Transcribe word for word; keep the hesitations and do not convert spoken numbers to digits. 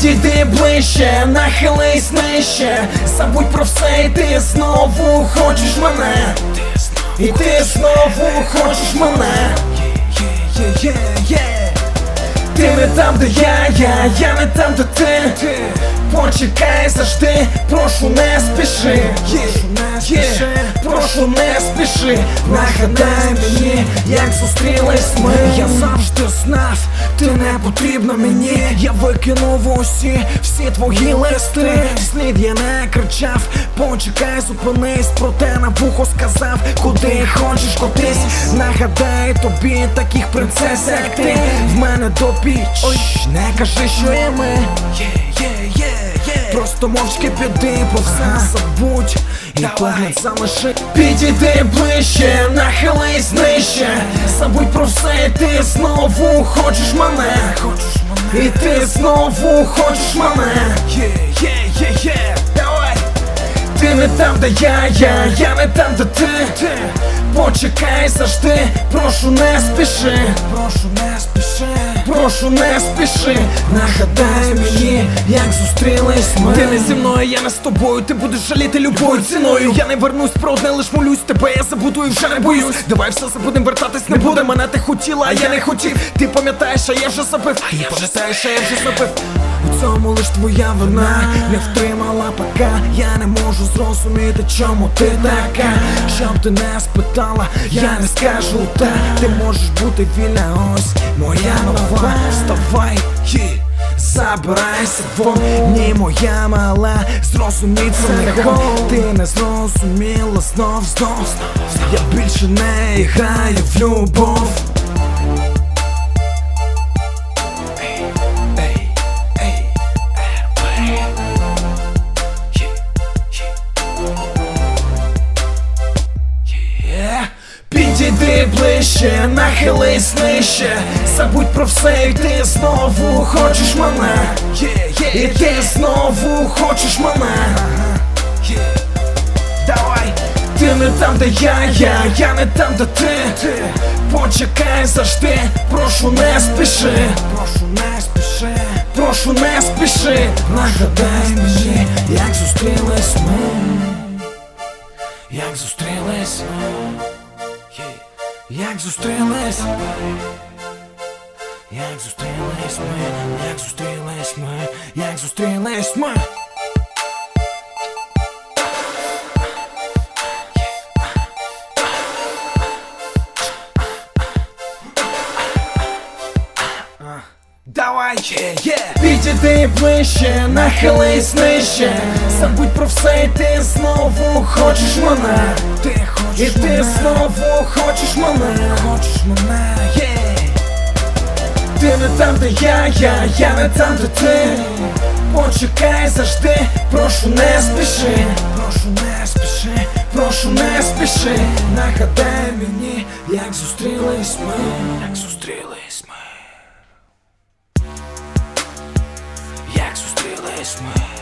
Підійди ближче, нахились нижче, забудь про все, і ти знову хочеш мене. І ти знову хочеш мене. Ти не там, де я, я, я не там, де ти. Почекай завжди, прошу не спіши. Прошу не спіши. Нагадай мені, як зустрілись ми. Я завжди знав, ти не потрібна мені. Я викинув усі, всі твої листи. Слід я не кричав, почекай, зупинись, проте на вухо сказав, куди хочеш кудись. Нагадай тобі таких принцес, як ти. В мене до піч, не кажи, що є ми. Просто мовчки піди, про все забудь і погляд залиши. Підійди ближче, нахились нижче, забудь про все, і ти знову хочеш мене. І ти знову хочеш мене. Ти не там, де я, я, я не там, де ти. Почекай завжди, прошу не спіши. Прошу не спіши. Прошу не спіши. Нагадай мені, як зустрілись ми. Ти не зі мною, я не з тобою. Ти будеш жаліти любою ціною. Я не вернусь, про одне лиш молюсь. Тебе я забуду і вже не боюсь. Давай все забудем, вертатись не буде. Мене ти хотіла, а я не хотів. Ти пам'ятаєш, а я вже забив. Ти пам'ятаєш, а я вже забив. У цьому лиш твоя вина. Не втримала поки. Я не можу зрозуміти, чому ти така. Щоб ти не спитала, я не скажу так. Ти можеш бути вільна, ось моя нова. Вставай і забирайся вон. Ні, моя мала, зрозумій це легко. Ти не зрозуміла знов, знов. Я більше не граю в любов. Підійди ближче, нахились нижче, забудь про все, і ти знову хочеш мене. І ти знову хочеш мене. Давай. Ти не там, де я, я, я не там, де ти. Почекай завжди, прошу не спіши. Прошу не спіши. Прошу не спіши. Нагадай мені, як зустрілись ми. Як зустрілись ми. Як зустрілись, як зустрілись ми, як зустрілись ми, як зустрілись ми. Давай, yeah, yeah. Підійди ближче, нахились нижче, забудь про все, і ти знову хочеш мене. Ти хочеш і мене. Ти знову хочеш мене. Хочеш мене, yeah. Ти не там, де я, я, я не там, де ти. Почекай завжди, прошу не спіши. Прошу не спіши, прошу не спіши. Нагадай мені, як зустрілись ми. Як зустрілись ми. Як зустрілись ми.